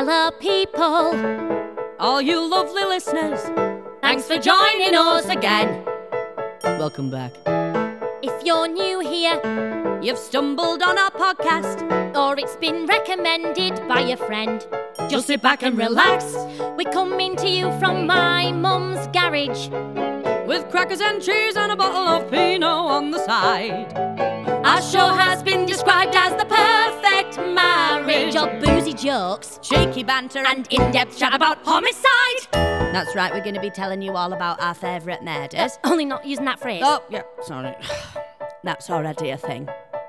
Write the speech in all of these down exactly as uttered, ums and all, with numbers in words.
Stella people, all you lovely listeners, thanks for joining us again. Welcome back. If you're new here, you've stumbled on our podcast, or it's been recommended by a friend, just sit back and relax. We're coming to you from my mum's garage, with crackers and cheese and a bottle of Pinot on the side. Our show has been described as the perfect marriage of boozy jokes, cheeky banter, and in-depth chat about homicide. That's right, we're going to be telling you all about our favourite murders. Only not using that phrase. Oh, yeah, sorry. That's already a thing.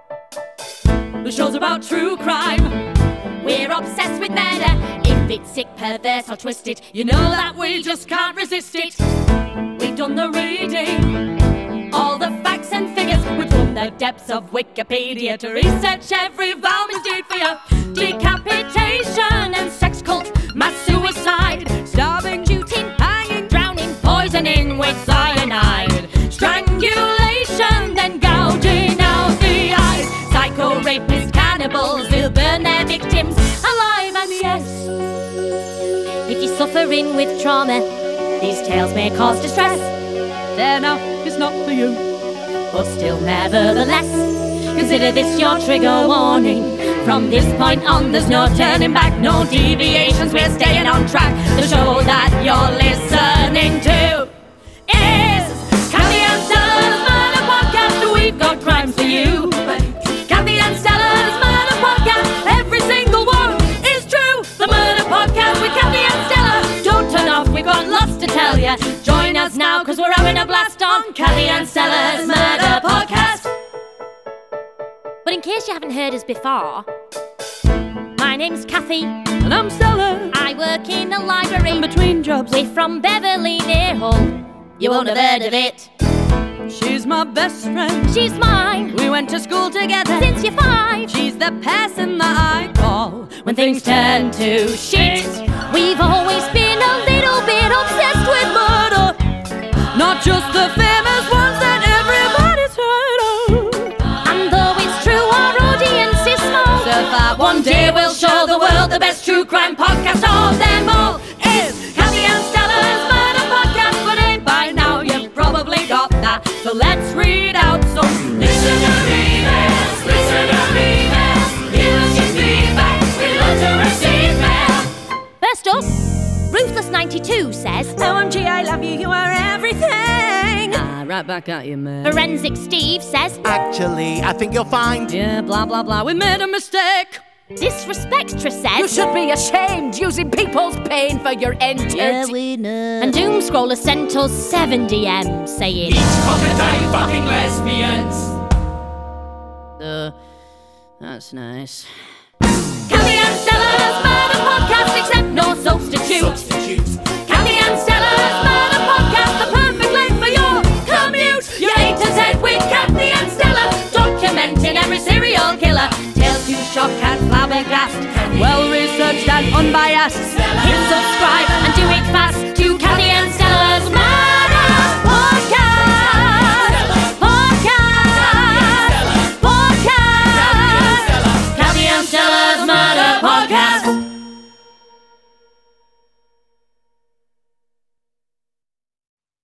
The show's about true crime. We're obsessed with murder. If it's sick, perverse or twisted, you know that we just can't resist it. We've done the reading, all the facts and figures. We've plumbed the depths of Wikipedia to research every vile misdeed for you. Decapitation and sex cult, mass suicide, starving, shooting, hanging, drowning, poisoning with cyanide, strangulation, then gouging out the eyes. Psycho rapists, cannibals, they'll burn their victims alive. And yes, if you're suffering with trauma, these tales may cause distress. There now, it's not for you, but still nevertheless, consider this your trigger warning. From this point on, there's no turning back, no deviations, we're staying on track. The show that you're listening to is Kathy and Stella's Murder Podcast. We've got crimes for you. Kathy and Stella's Murder Podcast, every single one is true. The Murder Podcast with Kathy and Stella. Don't turn off, we've got lots to tell you. Join us now, cause we're having a blast on Kathy and Stella's Murder Podcast. But in case you haven't heard us before, my name's Kathy. And I'm Stella. I work in a library. In between jobs. We're from Beverley near Hull. You won't have heard of it. She's my best friend. She's mine. We went to school together since you're five. She's the person that I call when things turn to shit. We've always been a little bit obsessed with murder, not just the famous ones that everybody's heard of. And though it's true our audience is small, so far one day we'll show the world the best true crime podcast of them all is Kathy and Stella's Murder Podcast. But ain't by now you've probably got that, so let's read out some listener emails. Listener emails, give us your feedback, we love to receive mail. First up, Ruthless ninety-two says, O M G, I love you, you are everything. Ah, right back at you, man. Forensic Steve says, actually, I think you'll find, yeah, blah, blah, blah, we made a mistake. Disrespectra says, you should be ashamed using people's pain for your entertainment. Yeah, we know. And Doomscroller sent us seven D Ms saying, each crocodile fucking lesbians. Uh, that's nice. Kathy and Stella's Murder Podcast, except no substitute. Substitutes. Kathy and Stella's Murder Podcast, the perfect length for your commute. Your A to Z with Kathy and Stella, documenting every serial killer. Tales to shock and flabbergast, well researched and unbiased. Hit subscribe and do it fast.